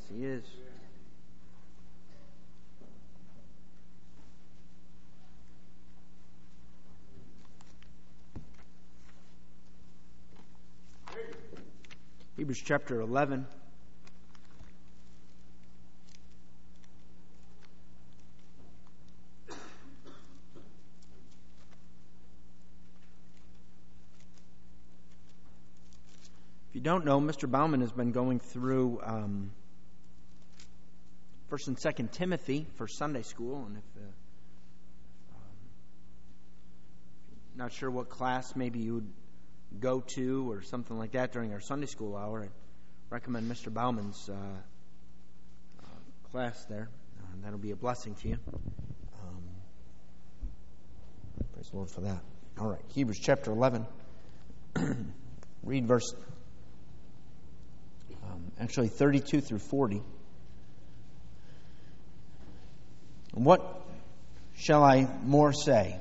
He is. Hebrews chapter 11. If you don't know, Mr. Bauman has been going through 1st and 2nd Timothy for Sunday school, and if not sure what class maybe you would go to or something like that during our Sunday school hour, I'd recommend Mr. Bauman's class there. That'll be a blessing to you. Praise the Lord for that. All right, Hebrews chapter 11. Read verse 32 through 40. What shall I more say?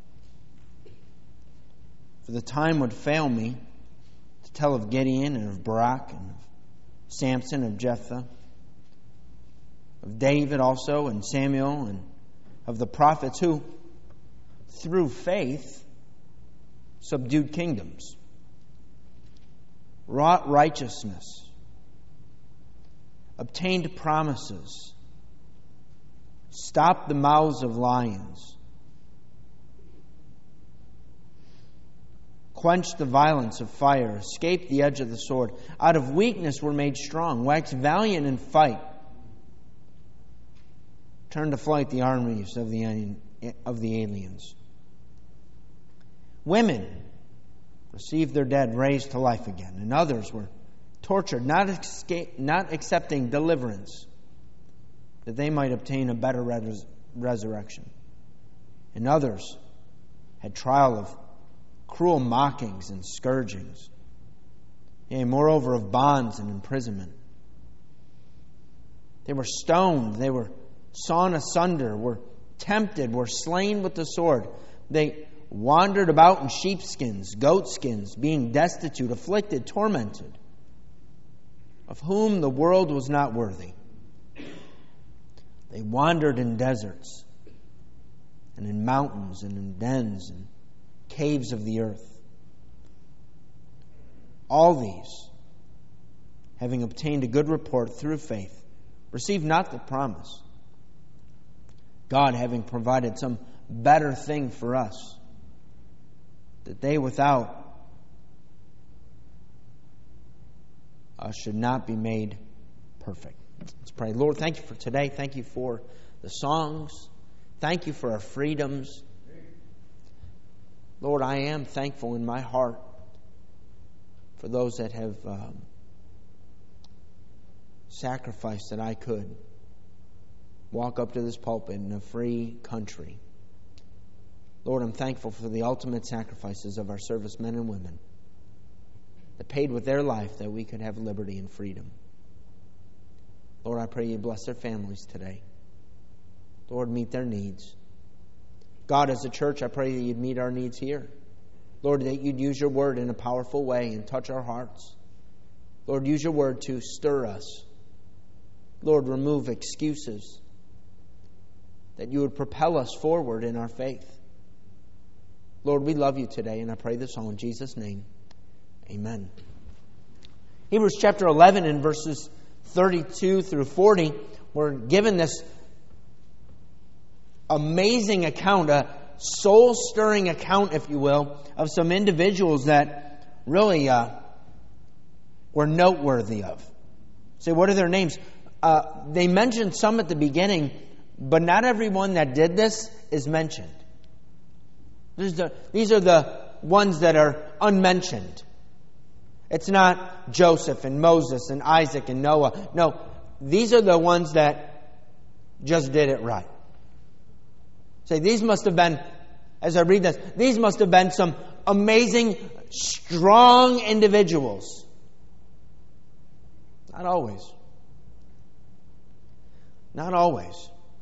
For the time would fail me to tell of Gideon and of Barak and of Samson, of Jephthah, of David also and Samuel, and of the prophets who, through faith, subdued kingdoms, wrought righteousness, obtained promises, stopped the mouths of lions, quenched the violence of fire, escaped the edge of the sword, out of weakness were made strong, waxed valiant in fight, turned to flight the armies of the aliens. Women received their dead raised to life again, and others were tortured, not accepting deliverance, that they might obtain a better resurrection. And others had trial of cruel mockings and scourgings, yea, moreover of bonds and imprisonment. They were stoned, they were sawn asunder, were tempted, were slain with the sword. They wandered about in sheepskins, goatskins, being destitute, afflicted, tormented, of whom the world was not worthy. They wandered in deserts and in mountains and in dens and caves of the earth. All these, having obtained a good report through faith, received not the promise, God having provided some better thing for us, that they without us should not be made perfect. Let's pray. Lord, thank you for today. Thank you for the songs. Thank you for our freedoms. Lord, I am thankful in my heart for those that have sacrificed that I could walk up to this pulpit in a free country. Lord, I'm thankful for the ultimate sacrifices of our servicemen and women that paid with their life that we could have liberty and freedom. Lord, I pray you bless their families today. Lord, meet their needs. God, as a church, I pray that you'd meet our needs here. Lord, that you'd use your word in a powerful way and touch our hearts. Lord, use your word to stir us. Lord, remove excuses. That you would propel us forward in our faith. Lord, we love you today, and I pray this all in Jesus' name. Amen. Hebrews chapter 11 and verses 32 through 40, we're given this amazing account, a soul-stirring account, if you will, of some individuals that really were noteworthy of. Say, what are their names? They mentioned some at the beginning, but not everyone that did this is mentioned. These are the ones that are unmentioned. It's not Joseph and Moses and Isaac and Noah. No, these are the ones that just did it right. Say, these must have been, as I read this, these must have been some amazing, strong individuals. Not always. Not always.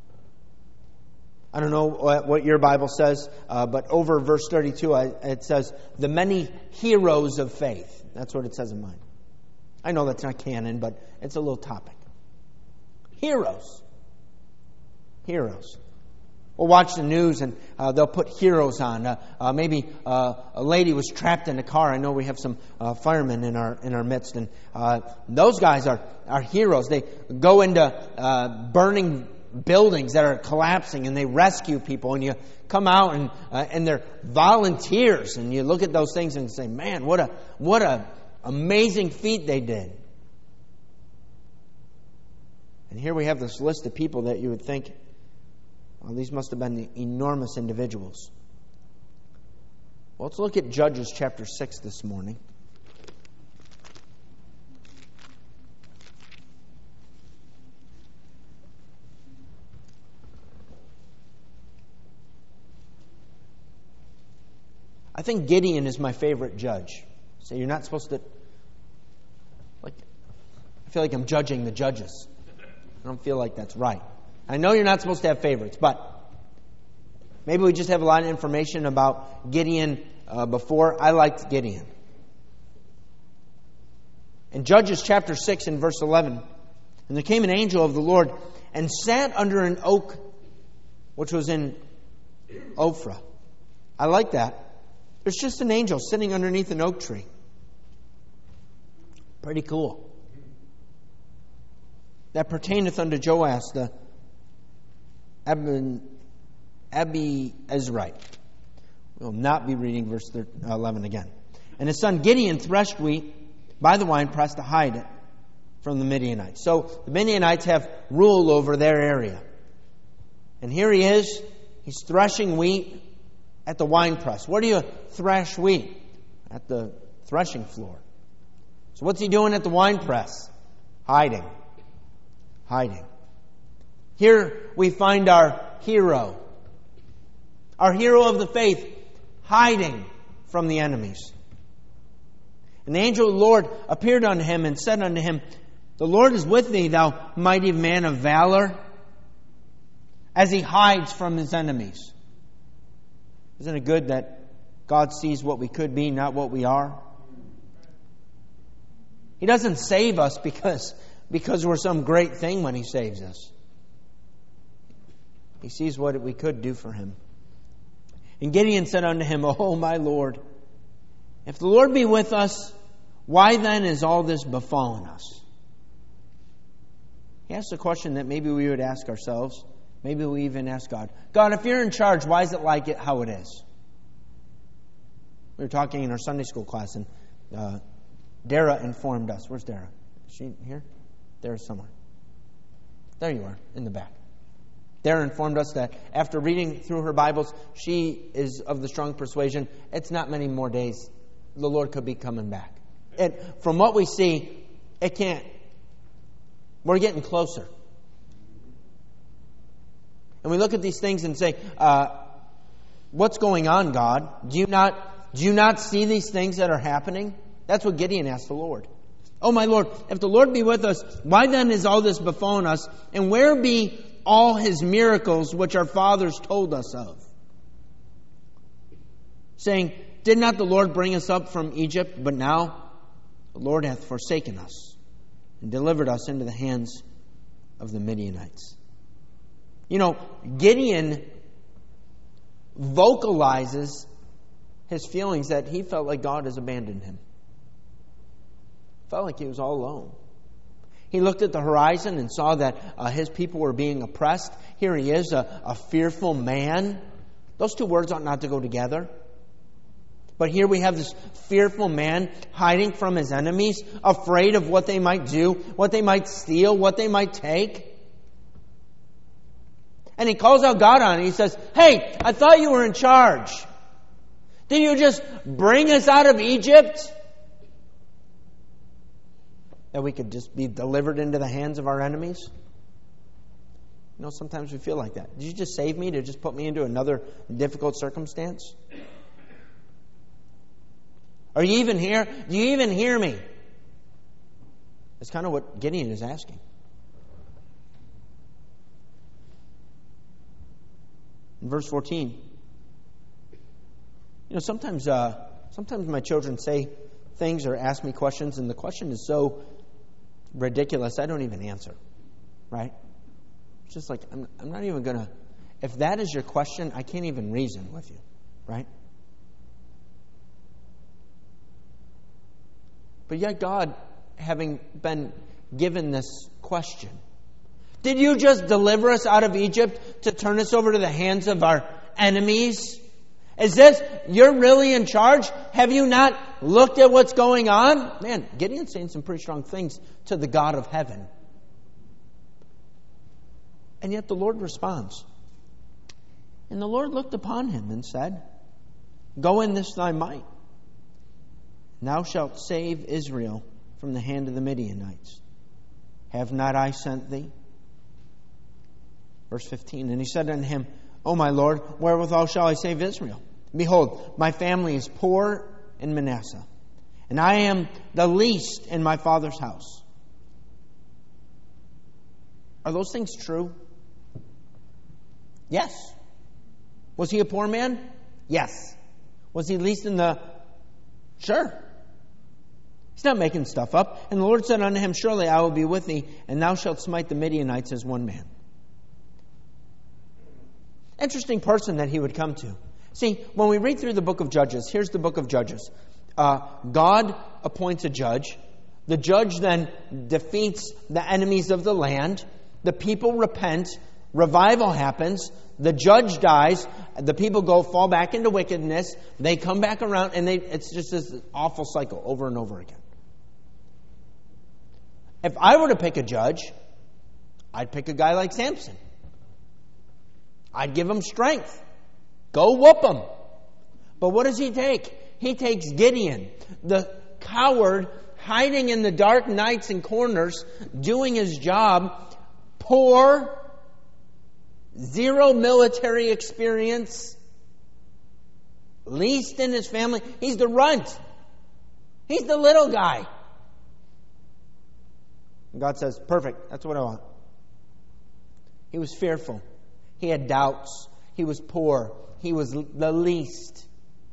I don't know what your Bible says, but over verse 32, it says, the many heroes of faith. That's what it says in mine. I know that's not canon, but it's a little topic. Heroes. Heroes. We'll watch the news and they'll put heroes on. Maybe a lady was trapped in a car. I know we have some firemen in our midst, and those guys are heroes. They go into burning buildings that are collapsing, and they rescue people. And you come out and they're volunteers, and you look at those things and say, "Man, what a amazing feat they did." And here we have this list of people that you would think, well, these must have been enormous individuals. Well, let's look at Judges chapter 6 this morning. I think Gideon is my favorite judge. So you're not supposed to... I feel like I'm judging the judges. I don't feel like that's right. I know you're not supposed to have favorites, but maybe we just have a lot of information about Gideon before. I liked Gideon. In Judges chapter 6 and verse 11, and there came an angel of the Lord and sat under an oak which was in Ophrah. I like that. There's just an angel sitting underneath an oak tree. Pretty cool. That pertaineth unto Joash the Abiezrite. We'll not be reading verse 11 again. And his son Gideon threshed wheat by the winepress to hide it from the Midianites. So the Midianites have rule over their area. And here he is. He's threshing wheat at the winepress. Where do you thresh wheat? At the threshing floor. So what's he doing at the winepress? Hiding. Here we find our hero of the faith, hiding from the enemies. And the angel of the Lord appeared unto him and said unto him, "The Lord is with thee, thou mighty man of valor," as he hides from his enemies. Isn't it good that God sees what we could be, not what we are? He doesn't save us because we're some great thing when He saves us. He sees what we could do for Him. And Gideon said unto him, "O my Lord, if the Lord be with us, why then is all this befallen us?" He asked a question that maybe we would ask ourselves. Maybe we even ask God. God, if you're in charge, why is it like it how it is? We were talking in our Sunday school class, and Dara informed us. Where's Dara? Is she here? Dara's somewhere. There you are, in the back. Dara informed us that after reading through her Bibles, she is of the strong persuasion it's not many more days. The Lord could be coming back. And from what we see, it can't. We're getting closer. And we look at these things and say, what's going on, God? Do you not see these things that are happening? That's what Gideon asked the Lord. "Oh my Lord, if the Lord be with us, why then is all this befallen us? And where be all His miracles which our fathers told us of?" Saying, "Did not the Lord bring us up from Egypt? But now the Lord hath forsaken us and delivered us into the hands of the Midianites." You know, Gideon vocalizes his feelings that he felt like God has abandoned him. Felt like he was all alone. He looked at the horizon and saw that his people were being oppressed. Here he is, a fearful man. Those two words ought not to go together. But here we have this fearful man hiding from his enemies, afraid of what they might do, what they might steal, what they might take. And he calls out God on it. He says, "Hey, I thought you were in charge. Didn't you just bring us out of Egypt? That we could just be delivered into the hands of our enemies?" You know, sometimes we feel like that. Did you just save me to just put me into another difficult circumstance? Are you even here? Do you even hear me? That's kind of what Gideon is asking. In verse 14, you know, sometimes my children say things or ask me questions, and the question is so ridiculous I don't even answer. Right? Just like, I'm not even going to... If that is your question, I can't even reason with you, right? But yet God, having been given this question, did you just deliver us out of Egypt to turn us over to the hands of our enemies? Is this, you're really in charge? Have you not looked at what's going on? Man, Gideon's saying some pretty strong things to the God of heaven. And yet the Lord responds. And the Lord looked upon him and said, go in this thy might. Thou shalt save Israel from the hand of the Midianites. Have not I sent thee? Verse 15, and he said unto him, O my Lord, wherewithal shall I save Israel? Behold, my family is poor in Manasseh, and I am the least in my father's house. Are those things true? Yes. Was he a poor man? Yes. Was he least in the... Sure. He's not making stuff up. And the Lord said unto him, surely I will be with thee, and thou shalt smite the Midianites as one man. Interesting person that he would come to. See, when we read through the book of Judges, here's the book of Judges. God appoints a judge. The judge then defeats the enemies of the land. The people repent. Revival happens. The judge dies. The people fall back into wickedness. They come back around, and it's just this awful cycle over and over again. If I were to pick a judge, I'd pick a guy like Samson. I'd give him strength. Go whoop him. But what does he take? He takes Gideon, the coward, hiding in the dark nights and corners, doing his job, poor, zero military experience, least in his family. He's the runt. He's the little guy. And God says, perfect, that's what I want. He was fearful. He had doubts. He was poor. He was the least.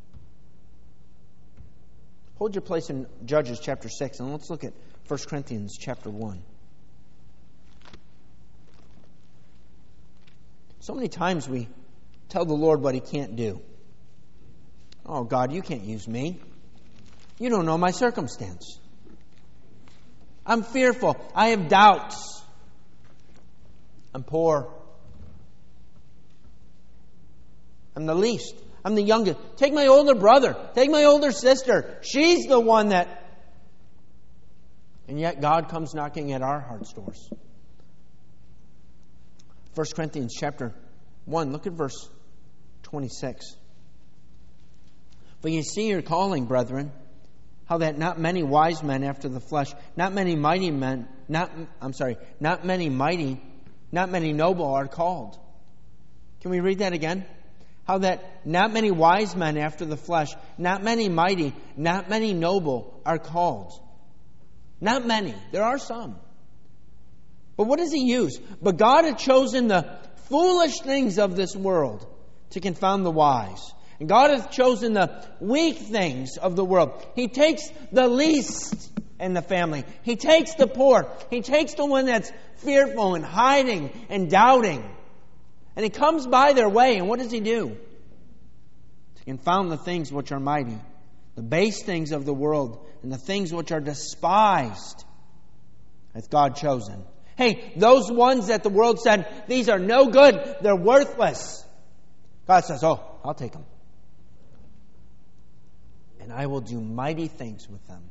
Hold your place in Judges chapter 6, and let's look at 1 Corinthians chapter 1. So many times we tell the Lord what He can't do. Oh, God, you can't use me. You don't know my circumstance. I'm fearful. I have doubts. I'm poor. I'm the least. I'm the youngest. Take my older brother. Take my older sister. She's the one that... And yet God comes knocking at our heart's doors. 1 Corinthians chapter 1, look at verse 26. But you see your calling, brethren, how that not many wise men after the flesh, not many noble are called. Can we read that again? How that not many wise men after the flesh, not many mighty, not many noble are called. Not many. There are some. But what does He use? But God had chosen the foolish things of this world to confound the wise. And God hath chosen the weak things of the world. He takes the least in the family. He takes the poor. He takes the one that's fearful and hiding and doubting. And He comes by their way, and what does He do? To confound the things which are mighty, the base things of the world, and the things which are despised hath God chosen. Hey, those ones that the world said, these are no good, they're worthless. God says, oh, I'll take them. And I will do mighty things with them.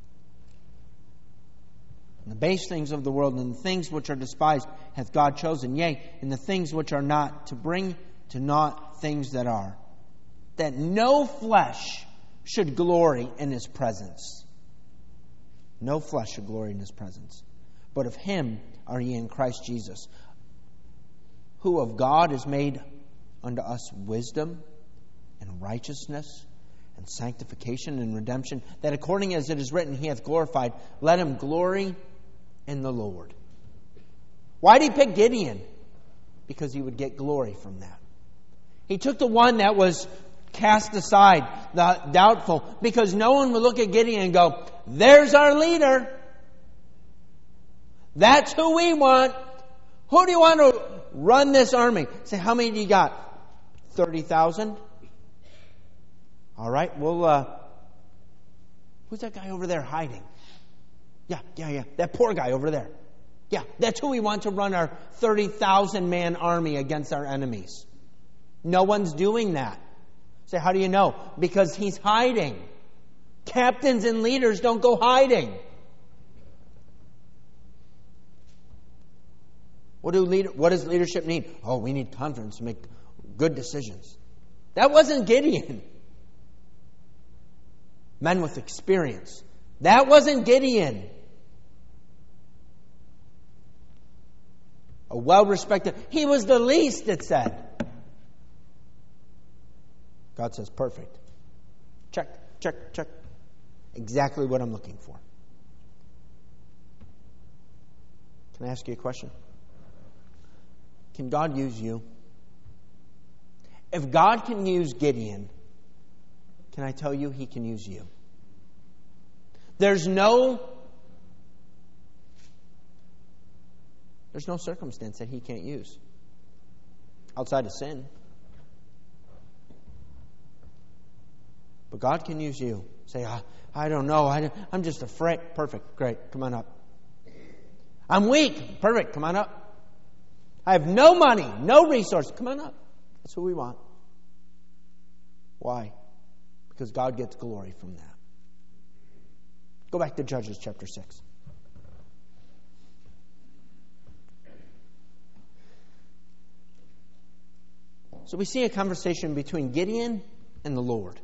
And the base things of the world and the things which are despised hath God chosen. Yea, and the things which are not, to bring to naught things that are, that no flesh should glory in His presence. No flesh should glory in His presence. But of Him are ye in Christ Jesus, who of God is made unto us wisdom and righteousness and sanctification and redemption, that according as it is written, He hath glorified, let him glory in the Lord. Why did He pick Gideon? Because he would get glory from that. He took the one that was cast aside, the doubtful, because no one would look at Gideon and go, there's our leader. That's who we want. Who do you want to run this army. Say, how many do you got? 30,000? All right, well, who's that guy over there hiding? Yeah. That poor guy over there. Yeah, that's who we want to run our 30,000-man army against our enemies. No one's doing that. Say, how do you know? Because he's hiding. Captains and leaders don't go hiding. What does leadership need? Oh, we need confidence to make good decisions. That wasn't Gideon. Men with experience. That wasn't Gideon. A well-respected. He was the least, it said. God says, perfect. Check. Exactly what I'm looking for. Can I ask you a question? Can God use you? If God can use Gideon, can I tell you He can use you? There's no circumstance that He can't use outside of sin. But God can use you. Say, I don't know. I'm just afraid. Perfect. Great. Come on up. I'm weak. Perfect. Come on up. I have no money, no resources. Come on up. That's who we want. Why? Because God gets glory from that. Go back to Judges chapter 6. So we see a conversation between Gideon and the Lord.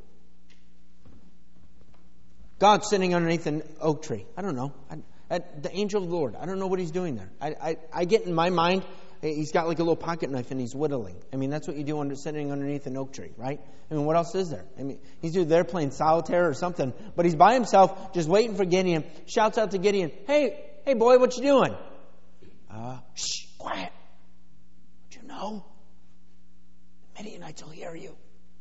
God sitting underneath an oak tree. I don't know. The angel of the Lord. I don't know what He's doing there. I get in my mind, He's got like a little pocket knife and He's whittling. I mean, that's what you do sitting underneath an oak tree, right? I mean, what else is there? I mean, He's either there playing solitaire or something. But He's by Himself, just waiting for Gideon. Shouts out to Gideon, Hey boy, what you doing? Shh, quiet. Don't you know? The Midianites will hear you.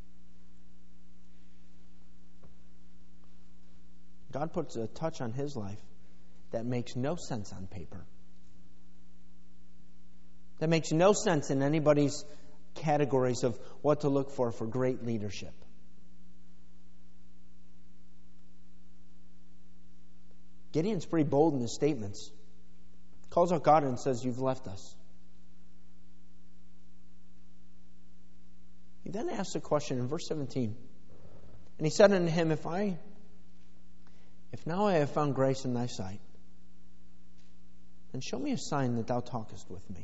God puts a touch on his life that makes no sense on paper. That makes no sense in anybody's categories of what to look for great leadership. Gideon's pretty bold in his statements. Calls out God and says, You've left us. He then asks a question in verse 17. And he said unto him, If now I have found grace in thy sight, then show me a sign that thou talkest with me.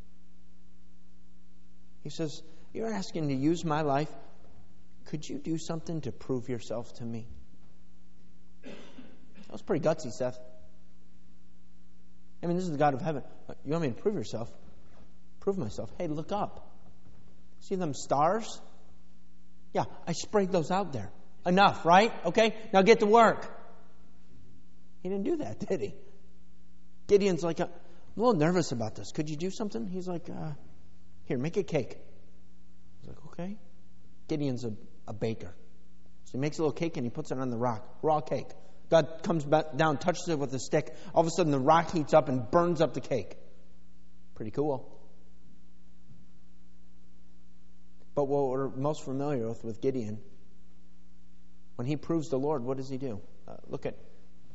He says, You're asking to use my life. Could you do something to prove yourself to me? That was pretty gutsy, Seth. I mean, this is the God of heaven. You want me to prove yourself? Prove myself. Hey, look up. See them stars? Yeah, I sprayed those out there. Enough, right? Okay, now get to work. He didn't do that, did he? Gideon's like, I'm a little nervous about this. Could you do something? He's like, here, make a cake. He's like, okay. Gideon's a baker. So he makes a little cake and he puts it on the rock. Raw cake. God comes back down, touches it with a stick. All of a sudden the rock heats up and burns up the cake. Pretty cool. But what we're most familiar with Gideon, when he proves the Lord, what does he do? Look at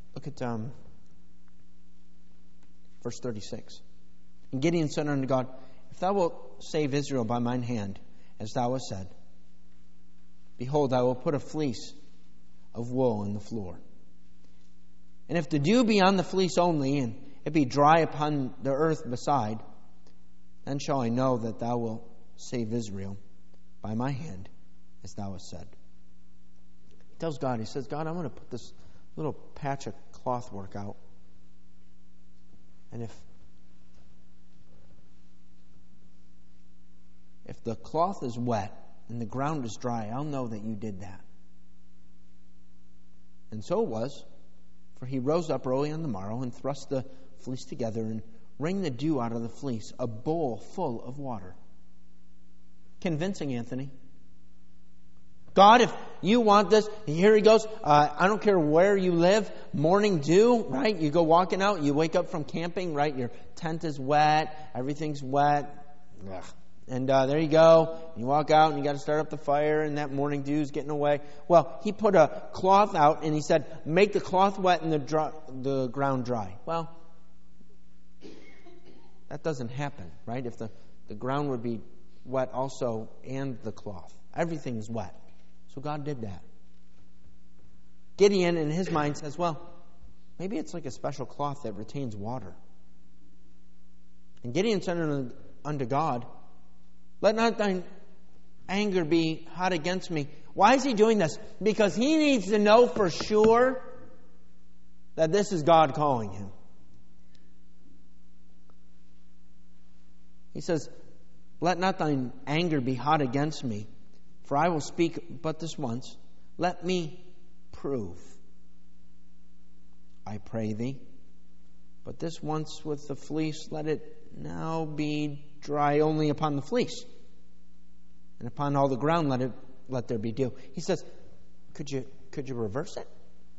verse 36. And Gideon said unto God, If thou wilt save Israel by mine hand, as thou hast said, behold, I will put a fleece of wool in the floor. And if the dew be on the fleece only, and it be dry upon the earth beside, then shall I know that thou wilt save Israel by my hand, as thou hast said. He tells God, he says, God, I'm going to put this little patch of cloth work out. And if the cloth is wet and the ground is dry, I'll know that you did that. And so it was, for he rose up early on the morrow and thrust the fleece together and wring the dew out of the fleece, a bowl full of water. Convincing, Anthony. God, if you want this, here he goes. I don't care where you live. Morning dew, right? You go walking out. You wake up from camping, right? Your tent is wet. Everything's wet. Ugh. And there you go. You walk out and you got to start up the fire, and that morning dew's getting away. Well, he put a cloth out and he said, make the cloth wet and the ground dry. Well, that doesn't happen, right? If the ground would be wet also and the cloth. Everything's wet. So God did that. Gideon, in his mind, says, well, maybe it's like a special cloth that retains water. And Gideon said unto God, let not thine anger be hot against me. Why is he doing this? Because he needs to know for sure that this is God calling him. He says, let not thine anger be hot against me, for I will speak but this once. Let me prove, I pray thee. But this once with the fleece, let it now be dry only upon the fleece. And upon all the ground let there be dew. He says, could you reverse it?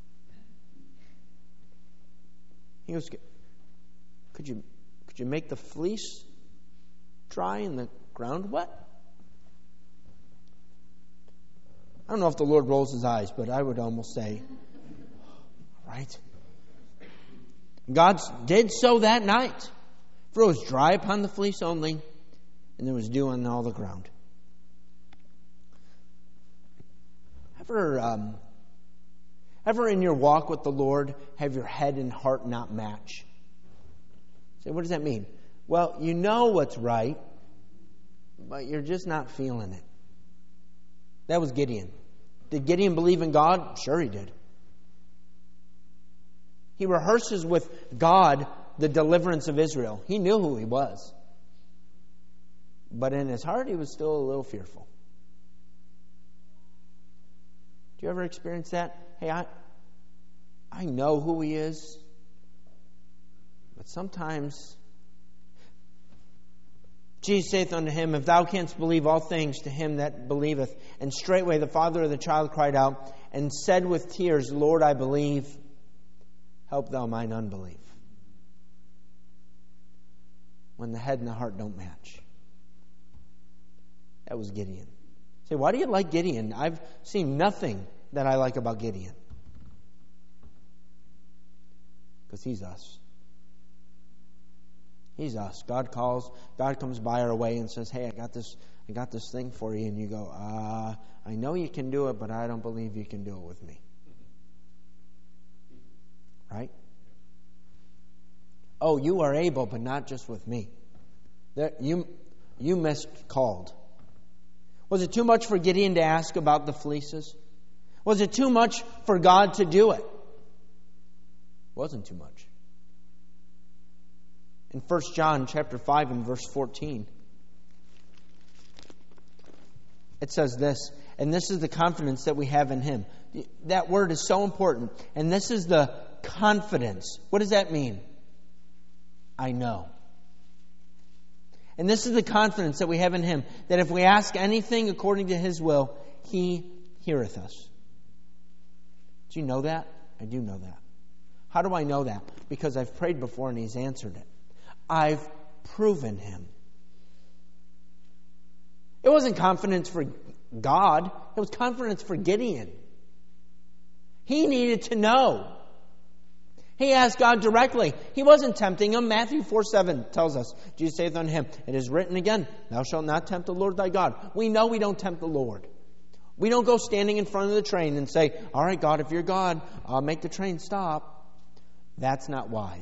He goes, could you make the fleece dry and the ground wet? I don't know if the Lord rolls his eyes, but I would almost say, right? God did so that night. For it was dry upon the fleece only, and there was dew on all the ground. Ever in your walk with the Lord have your head and heart not match? Say, what does that mean? Well, you know what's right, but you're just not feeling it. That was Gideon. Did Gideon believe in God? Sure he did. He rehearses with God the deliverance of Israel. He knew who he was. But in his heart, he was still a little fearful. Do you ever experience that? Hey, I know who he is. But sometimes Jesus saith unto him, if thou canst believe all things to him that believeth. And straightway the father of the child cried out and said with tears, Lord, I believe. Help thou mine unbelief. When the head and the heart don't match. That was Gideon. Say, why do you like Gideon? I've seen nothing that I like about Gideon. Because he's us. He's us. God calls. God comes by our way and says, hey, I got this thing for you. And you go, I know you can do it, but I don't believe you can do it with me. Right? Oh, you are able, but not just with me. You miscalled. Was it too much for Gideon to ask about the fleeces? Was it too much for God to do it? It wasn't too much. In 1 John chapter 5 and verse 14, it says this, and this is the confidence that we have in Him. That word is so important. And this is the confidence. What does that mean? I know. And this is the confidence that we have in Him, that if we ask anything according to His will, He heareth us. Do you know that? I do know that. How do I know that? Because I've prayed before and He's answered it. I've proven Him. It wasn't confidence for God. It was confidence for Gideon. He needed to know. He asked God directly. He wasn't tempting him. Matthew 4:7 tells us, Jesus saith unto him, it is written again, thou shalt not tempt the Lord thy God. We know we don't tempt the Lord. We don't go standing in front of the train and say, all right, God, if you're God, I'll make the train stop. That's not wise.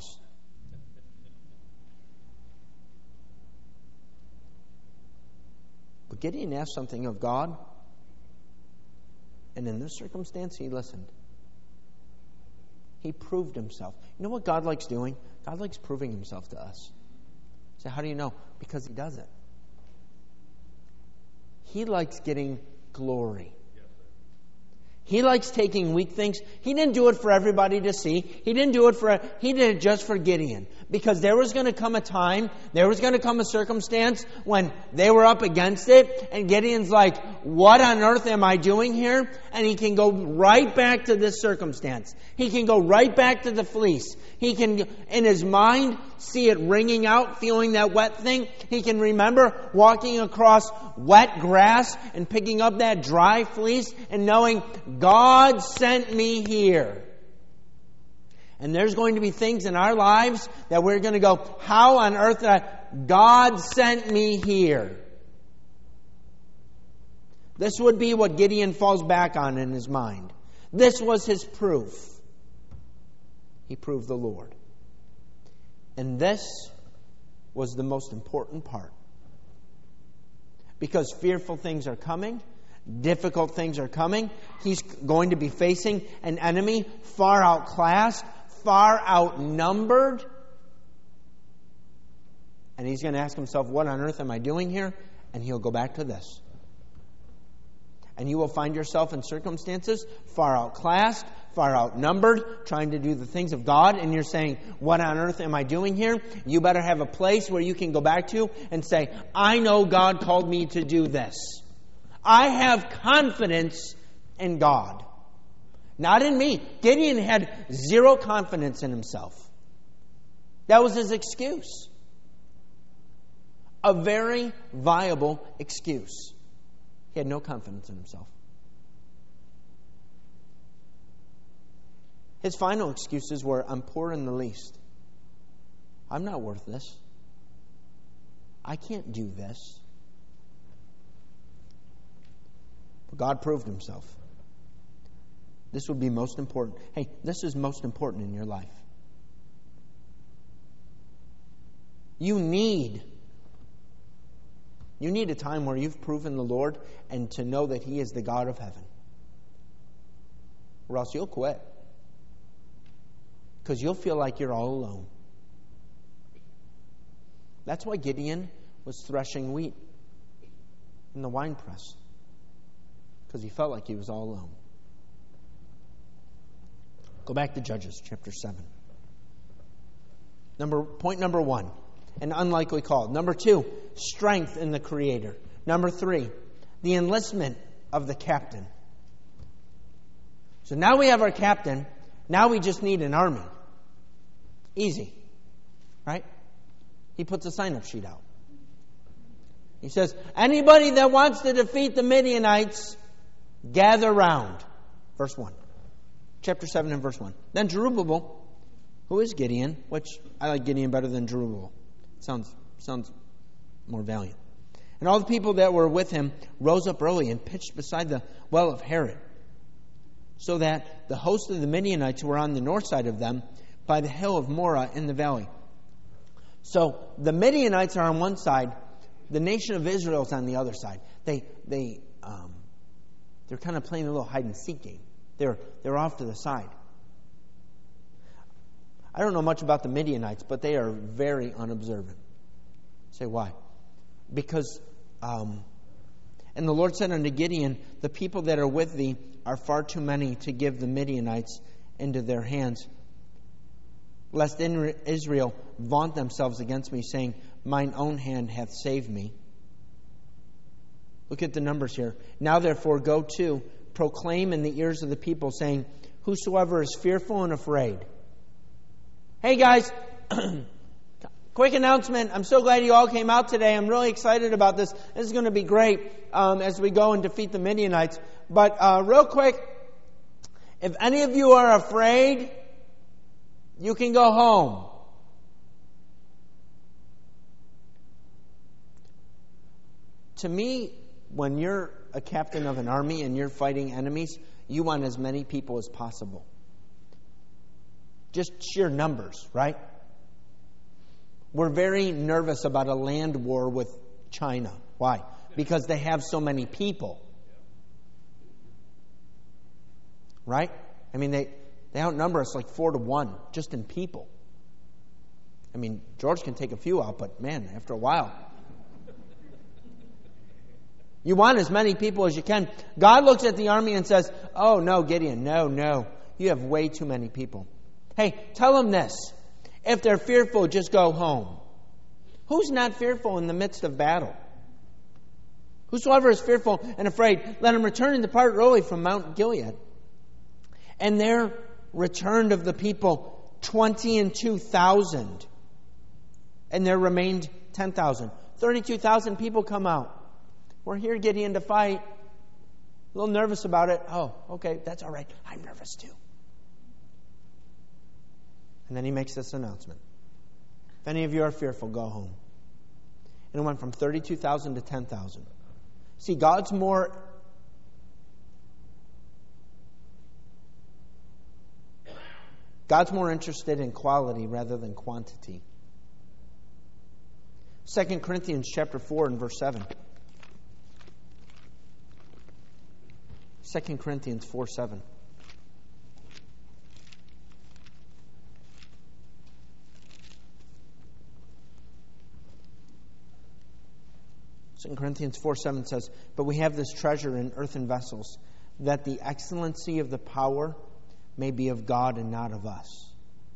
But Gideon asked something of God. And in this circumstance, he listened. He proved himself. You know what God likes doing? God likes proving Himself to us. So how do you know? Because He does it. He likes getting glory. He likes taking weak things. He didn't do it for everybody to see. He did it just for Gideon. Because there was going to come a time, there was going to come a circumstance when they were up against it, and Gideon's like, what on earth am I doing here? And he can go right back to this circumstance. He can go right back to the fleece. He can, in his mind, see it ringing out, feeling that wet thing. He can remember walking across wet grass and picking up that dry fleece and knowing, God sent me here. And there's going to be things in our lives that we're going to go, how on earth did God sent me here? This would be what Gideon falls back on in his mind. This was his proof. He proved the Lord. And this was the most important part. Because fearful things are coming. Difficult things are coming. He's going to be facing an enemy far outclassed, far outnumbered. And he's going to ask himself, what on earth am I doing here? And he'll go back to this. And you will find yourself in circumstances far outclassed, far outnumbered, trying to do the things of God. And you're saying, what on earth am I doing here? You better have a place where you can go back to and say, I know God called me to do this. I have confidence in God. Not in me. Gideon had zero confidence in himself. That was his excuse. A very viable excuse. He had no confidence in himself. His final excuses were, I'm poor in the least. I'm not worth this. I can't do this. But God proved himself. This would be most important. Hey, this is most important in your life. You need a time where you've proven the Lord and to know that He is the God of heaven. Or else you'll quit. Because you'll feel like you're all alone. That's why Gideon was threshing wheat in the winepress. Because he felt like he was all alone. Go back to Judges chapter 7. Point number 1, an unlikely call. Number 2, strength in the Creator. Number 3, the enlistment of the captain. So now we have our captain. Now we just need an army. Easy. Right? He puts a sign-up sheet out. He says, anybody that wants to defeat the Midianites, gather round. Verse 1. Chapter 7 and verse 1. Then Jerubbaal, who is Gideon, which I like Gideon better than Jerubbaal. Sounds more valiant. And all the people that were with him rose up early and pitched beside the well of Harod, so that the host of the Midianites were on the north side of them by the hill of Moreh in the valley. So the Midianites are on one side, the nation of Israel is on the other side. They're kind of playing a little hide and seek game. They're off to the side. I don't know much about the Midianites, but they are very unobservant. Say why? Because, and the Lord said unto Gideon, the people that are with thee are far too many to give the Midianites into their hands, lest Israel vaunt themselves against me, saying, mine own hand hath saved me. Look at the numbers here. Now therefore go to, proclaim in the ears of the people, saying, whosoever is fearful and afraid. Hey guys, quick announcement. I'm so glad you all came out today. I'm really excited about this. This is going to be great as we go and defeat the Midianites. But real quick, if any of you are afraid, you can go home. To me, when you're a captain of an army and you're fighting enemies, you want as many people as possible. Just sheer numbers, right? We're very nervous about a land war with China. Why? Because they have so many people. Right? I mean, they outnumber us like 4-1 just in people. I mean, George can take a few out, but man, after a while. You want as many people as you can. God looks at the army and says, oh, no, Gideon, no. You have way too many people. Hey, tell them this. If they're fearful, just go home. Who's not fearful in the midst of battle? Whosoever is fearful and afraid, let him return and depart early from Mount Gilead. And there returned of the people 22,000. And there remained 10,000. 32,000 people come out. We're here, Gideon, to fight. A little nervous about it. Oh, okay, that's all right. I'm nervous too. And then he makes this announcement. If any of you are fearful, go home. And it went from 32,000 to 10,000. See, God's more interested in quality rather than quantity. 2 Corinthians chapter 4 and verse 7. 2 Corinthians 4:7. Corinthians 4:7 says, but we have this treasure in earthen vessels, that the excellency of the power may be of God and not of us.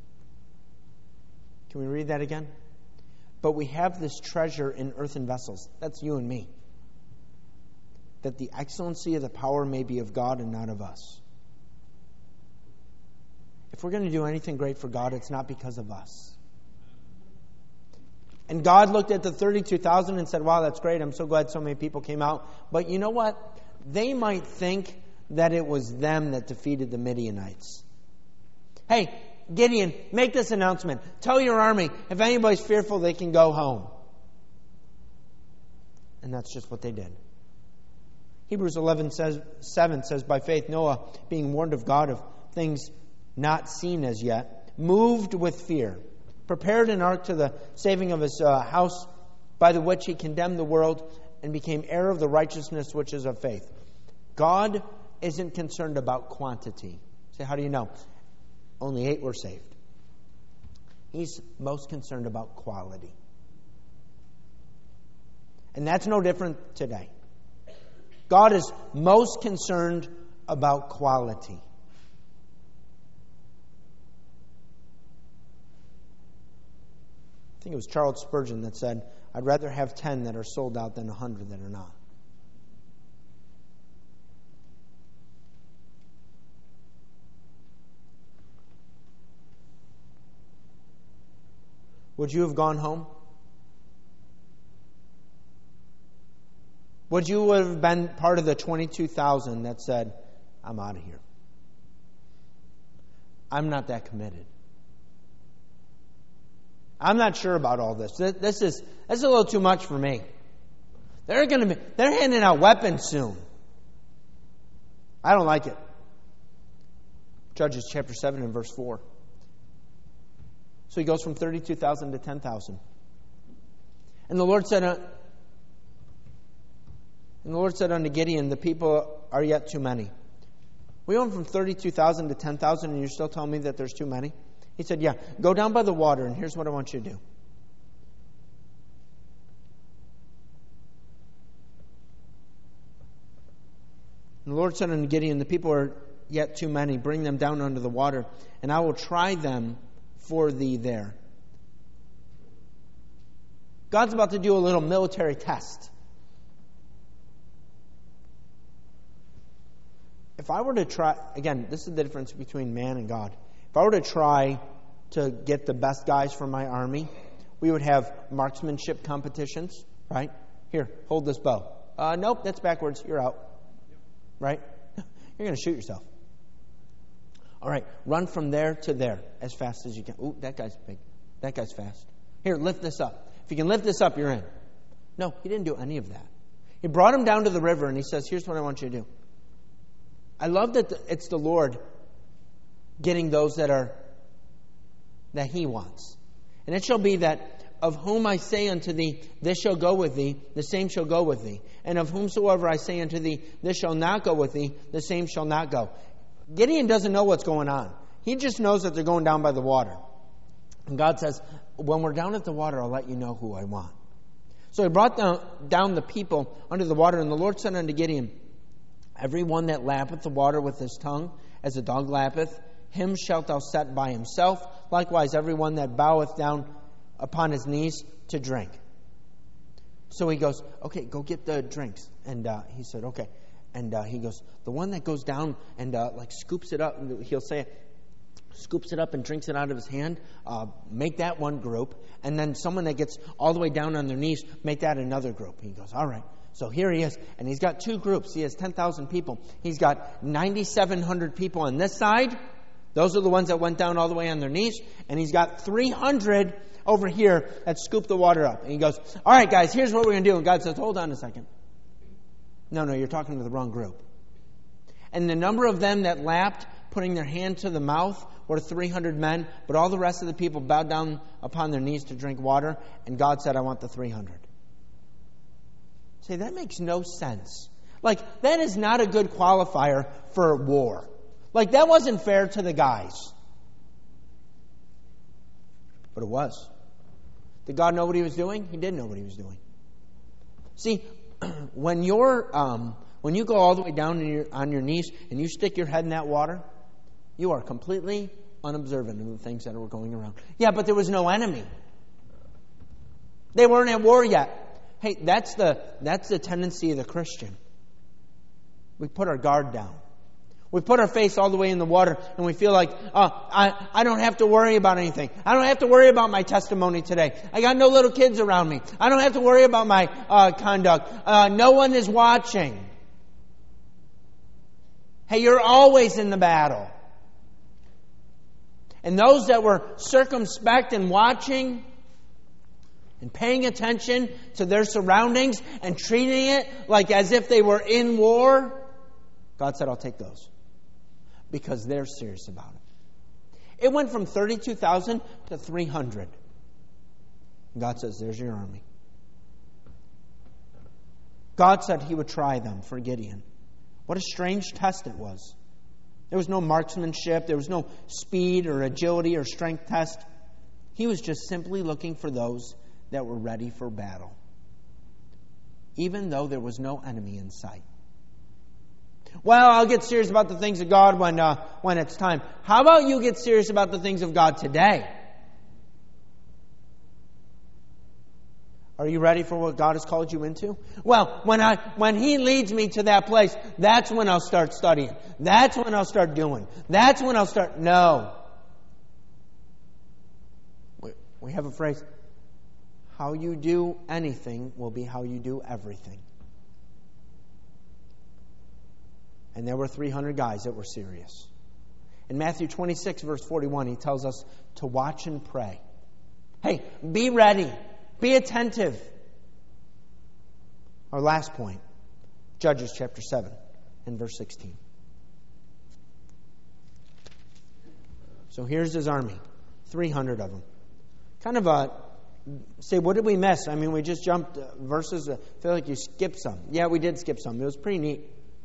Can we read that again? But we have this treasure in earthen vessels. That's you and me. That the excellency of the power may be of God and not of us. If we're going to do anything great for God, it's not because of us. And God looked at the 32,000 and said, wow, that's great. I'm so glad so many people came out. But you know what? They might think that it was them that defeated the Midianites. Hey, Gideon, make this announcement. Tell your army, if anybody's fearful, they can go home. And that's just what they did. Hebrews 11:7 says, by faith Noah, being warned of God of things not seen as yet, moved with fear, prepared an ark to the saving of his house, by the which he condemned the world and became heir of the righteousness which is of faith. God isn't concerned about quantity. Say, how do you know? Only 8 were saved. He's most concerned about quality. And that's no different today. God is most concerned about quality. I think it was Charles Spurgeon that said, I'd rather have 10 that are sold out than 100 that are not. Would you have gone home? Would you have been part of the 22,000 that said, I'm out of here? I'm not that committed. I'm not sure about all this. This is a little too much for me. They're handing out weapons soon. I don't like it. Judges chapter 7 and verse 4. So he goes from 32,000 to 10,000. And the Lord said unto Gideon, the people are yet too many. We went from 32,000 to 10,000 and you're still telling me that there's too many? He said, yeah, go down by the water and here's what I want you to do. And the Lord said unto Gideon, the people are yet too many. Bring them down under the water and I will try them for thee there. God's about to do a little military test. If I were to try, again, this is the difference between man and God. If I were to try to get the best guys for my army, we would have marksmanship competitions, right? Here, hold this bow. Nope, that's backwards. You're out. Right? You're going to shoot yourself. All right, run from there to there as fast as you can. Ooh, that guy's big. That guy's fast. Here, lift this up. If you can lift this up, you're in. No, he didn't do any of that. He brought him down to the river and he says, here's what I want you to do. I love that it's the Lord getting those that he wants. And it shall be that of whom I say unto thee, this shall go with thee, the same shall go with thee. And of whomsoever I say unto thee, this shall not go with thee, the same shall not go. Gideon doesn't know what's going on. He just knows that they're going down by the water. And God says, when we're down at the water, I'll let you know who I want. So he brought down the people under the water, and the Lord said unto Gideon, every one that lappeth the water with his tongue, as a dog lappeth, him shalt thou set by himself. Likewise, every one that boweth down upon his knees to drink. So he goes, okay, go get the drinks. And he said, okay. And he goes, the one that goes down and scoops it up, he'll say, scoops it up and drinks it out of his hand, make that one group. And then someone that gets all the way down on their knees, make that another group. He goes, all right. So here he is, and he's got two groups. He has 10,000 people. He's got 9,700 people on this side. Those are the ones that went down all the way on their knees. And he's got 300 over here that scoop the water up. And he goes, all right, guys, here's what we're going to do. And God says, hold on a second. No, you're talking to the wrong group. And the number of them that lapped, putting their hand to the mouth, were 300 men. But all the rest of the people bowed down upon their knees to drink water. And God said, I want the 300. Say, that makes no sense. That is not a good qualifier for war. That wasn't fair to the guys. But it was. Did God know what He was doing? He did know what He was doing. See, when you go all the way down on your knees and you stick your head in that water, you are completely unobservant of the things that were going around. Yeah, but there was no enemy. They weren't at war yet. Hey, that's the tendency of the Christian. We put our guard down. We put our face all the way in the water and we feel like, I don't have to worry about anything. I don't have to worry about my testimony today. I got no little kids around me. I don't have to worry about my conduct. No one is watching. Hey, you're always in the battle. And those that were circumspect and watching and paying attention to their surroundings and treating it like as if they were in war, God said, I'll take those. Because they're serious about it. It went from 32,000 to 300. God says, there's your army. God said He would try them for Gideon. What a strange test it was. There was no marksmanship. There was no speed or agility or strength test. He was just simply looking for those that were ready for battle, even though there was no enemy in sight. Well, I'll get serious about the things of God when it's time. How about you get serious about the things of God today? Are you ready for what God has called you into? Well, when He leads me to that place, that's when I'll start studying. That's when I'll start doing. That's when I'll start. No. We have a phrase. How you do anything will be how you do everything. And there were 300 guys that were serious. In Matthew 26, verse 41, He tells us to watch and pray. Hey, be ready. Be attentive. Our last point, Judges chapter 7 and verse 16. So here's his army, 300 of them. Kind of say, what did we miss? I mean, we just jumped verses. I feel like you skipped some. Yeah, we did skip some. It was pretty neat.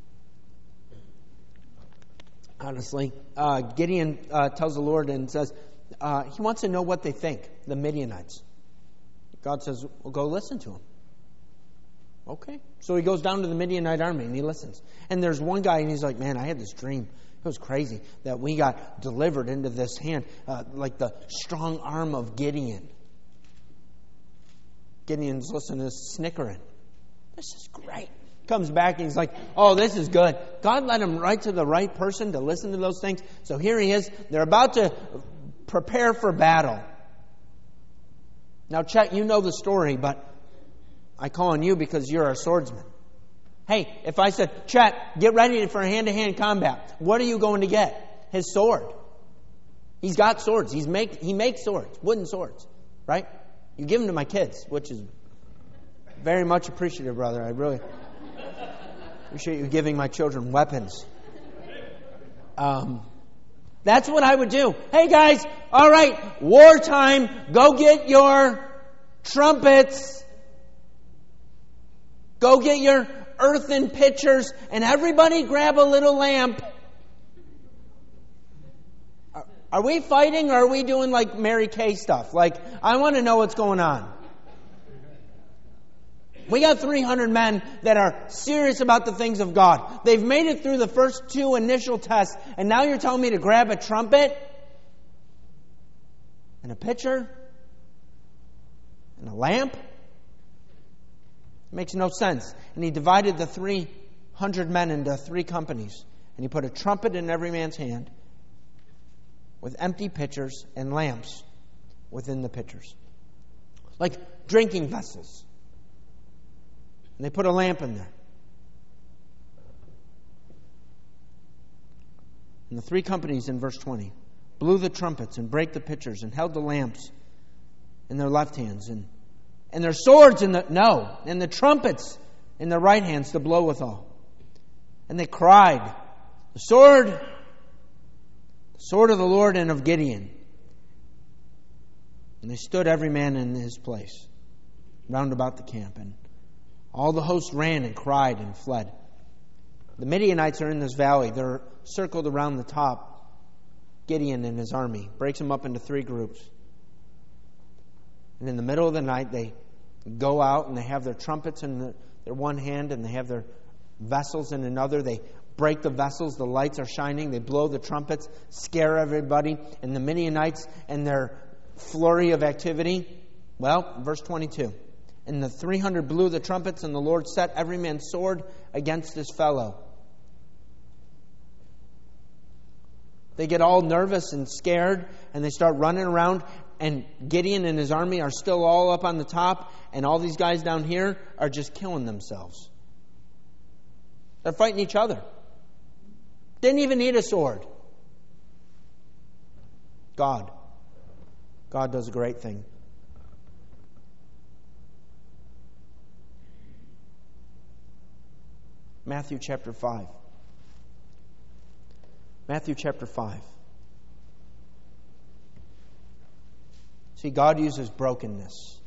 Honestly, Gideon tells the Lord and says he wants to know what they think, the Midianites. God says, well, go listen to him. Okay. So he goes down to the Midianite army and he listens. And there's one guy and he's like, man, I had this dream. It was crazy that we got delivered into this hand, like the strong arm of Gideon. Gideon's listening to snickering. This is great. Comes back and he's like, oh, this is good. God led him right to the right person to listen to those things. So here he is. They're about to prepare for battle. Now, Chet, you know the story, but I call on you because you're a swordsman. Hey, if I said, Chet, get ready for hand-to-hand combat, what are you going to get? His sword. He's got swords. He makes swords, wooden swords, right? You give them to my kids, which is very much appreciative, brother. I really appreciate you giving my children weapons. That's what I would do. Hey guys, all right, wartime, go get your trumpets. Go get your earthen pitchers and everybody grab a little lamp. Are we fighting or are we doing like Mary Kay stuff? Like, I want to know what's going on. We got 300 men that are serious about the things of God. They've made it through the first 2 initial tests, and now you're telling me to grab a trumpet and a pitcher and a lamp? It makes no sense. And he divided the 300 men into 3 companies, and he put a trumpet in every man's hand with empty pitchers and lamps within the pitchers, like drinking vessels. And they put a lamp in there. And the 3 companies in verse 20 blew the trumpets and brake the pitchers and held the lamps in their left hands and their swords and the trumpets in their right hands to blow withal. And they cried, the sword of the Lord and of Gideon. And they stood every man in his place round about the camp, and all the host ran and cried and fled. The Midianites are in this valley. They're circled around the top. Gideon and his army breaks them up into 3 groups. And in the middle of the night, they go out and they have their trumpets in their one hand and they have their vessels in another. They break the vessels. The lights are shining. They blow the trumpets, scare everybody. And the Midianites and their flurry of activity. Well, verse 22. And the 300 blew the trumpets, and the Lord set every man's sword against his fellow. They get all nervous and scared, and they start running around, and Gideon and his army are still all up on the top, and all these guys down here are just killing themselves. They're fighting each other. Didn't even need a sword. God does a great thing. Matthew chapter 5. Matthew chapter 5. See, God uses brokenness.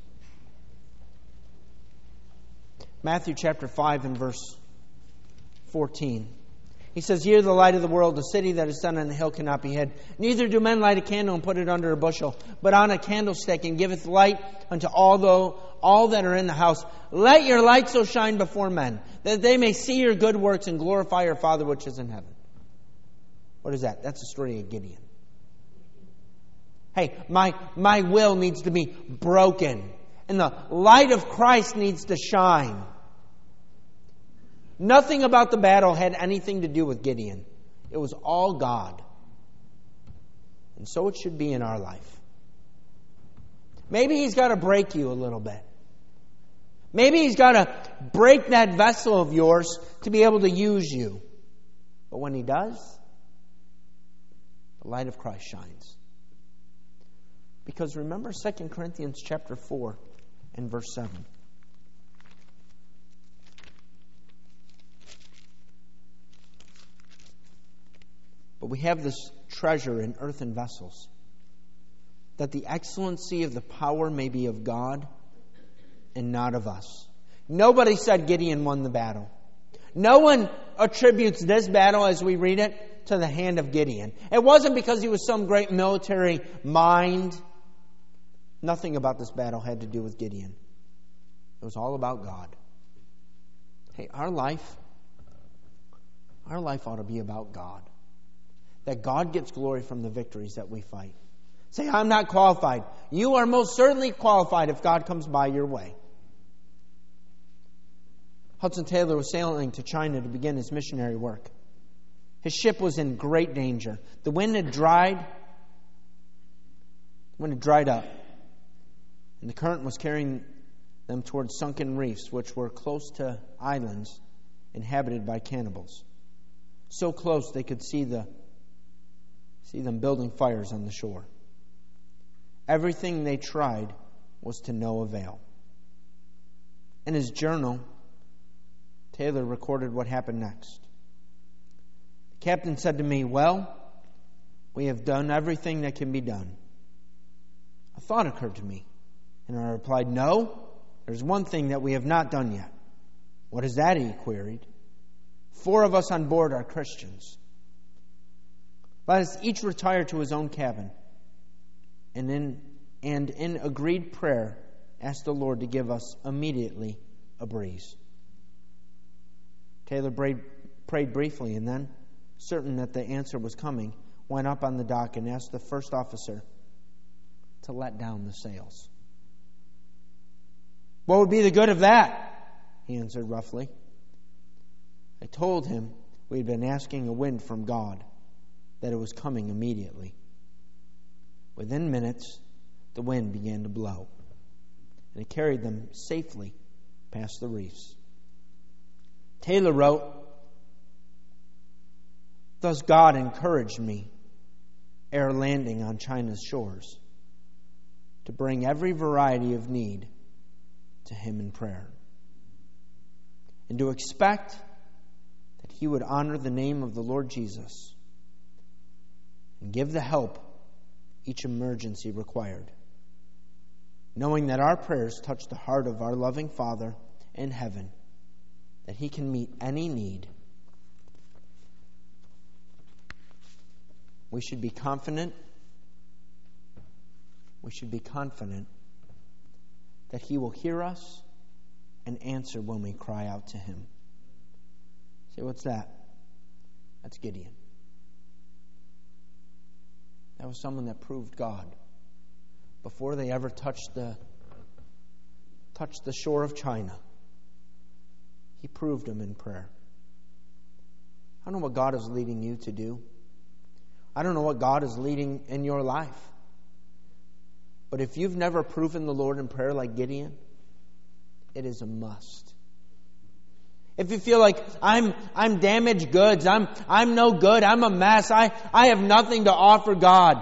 Matthew chapter 5 and verse 14. He says, "Ye are the light of the world. A city that is set on a hill cannot be hid. Neither do men light a candle and put it under a bushel, but on a candlestick, and giveth light unto all that are in the house. Let your light so shine before men, that they may see your good works and glorify your Father which is in heaven." What is that? That's the story of Gideon. Hey, my will needs to be broken, and the light of Christ needs to shine. Nothing about the battle had anything to do with Gideon. It was all God. And so it should be in our life. Maybe He's got to break you a little bit. Maybe He's got to break that vessel of yours to be able to use you. But when He does, the light of Christ shines. Because remember 2 Corinthians chapter 4 and verse 7. But we have this treasure in earthen vessels, that the excellency of the power may be of God and not of us. Nobody said Gideon won the battle. No one attributes this battle, as we read it, to the hand of Gideon. It wasn't because he was some great military mind. Nothing about this battle had to do with Gideon. It was all about God. Hey, our life ought to be about God. That God gets glory from the victories that we fight. Say, I'm not qualified. You are most certainly qualified if God comes by your way. Hudson Taylor was sailing to China to begin his missionary work. His ship was in great danger. The wind had dried up. And the current was carrying them towards sunken reefs, which were close to islands inhabited by cannibals. So close they could see them building fires on the shore. Everything they tried was to no avail. In his journal, Taylor recorded what happened next. The captain said to me, "Well, we have done everything that can be done." A thought occurred to me, and I replied, "No, there's one thing that we have not done yet." "What is that?" he queried. 4 of us on board are Christians. Let us each retire to his own cabin, and in agreed prayer ask the Lord to give us immediately a breeze. Taylor prayed briefly and then, certain that the answer was coming, went up on the dock and asked the first officer to let down the sails. "What would be the good of that?" he answered roughly. I told him we had been asking a wind from God, that it was coming immediately. Within minutes, the wind began to blow, and it carried them safely past the reefs. Taylor wrote, "Thus God encouraged me, ere landing on China's shores, to bring every variety of need to Him in prayer, and to expect that He would honor the name of the Lord Jesus and give the help each emergency required, knowing that our prayers touch the heart of our loving Father in heaven, that He can meet any need." We should be confident that He will hear us and answer when we cry out to Him. Say, what's that? That's Gideon. That was someone that proved God before they ever touched the shore of China. He proved Him in prayer. I don't know what God is leading you to do. I don't know what God is leading in your life. But if you've never proven the Lord in prayer like Gideon, it is a must. If you feel like I'm damaged goods, I'm no good, I'm a mess, I have nothing to offer God.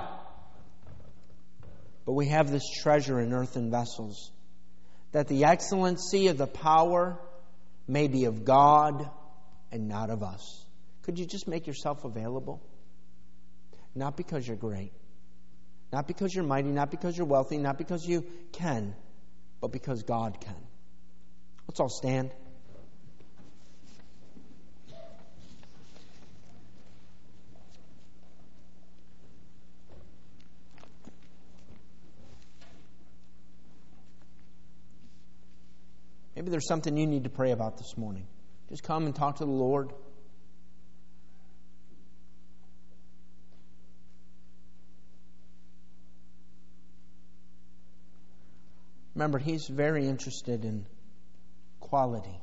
But we have this treasure in earthen vessels, that the excellency of the power may be of God and not of us. Could you just make yourself available? Not because you're great, not because you're mighty, not because you're wealthy, not because you can, but because God can. Let's all stand. Maybe there's something you need to pray about this morning. Just come and talk to the Lord. Remember, He's very interested in quality.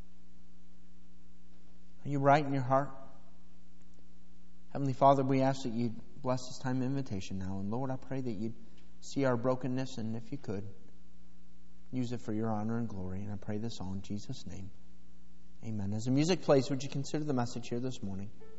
Are you right in your heart? Heavenly Father, we ask that You'd bless this time of invitation now. And Lord, I pray that You'd see our brokenness, and if You could, use it for Your honor and glory. And I pray this all in Jesus' name. Amen. As the music plays, would you consider the message here this morning?